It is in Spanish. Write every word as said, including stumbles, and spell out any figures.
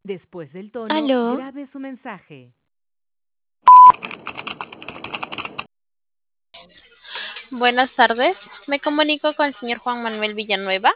Después del tono, Aló, grabe su mensaje. Buenas tardes, me comunico con el señor Juan Manuel Villanueva.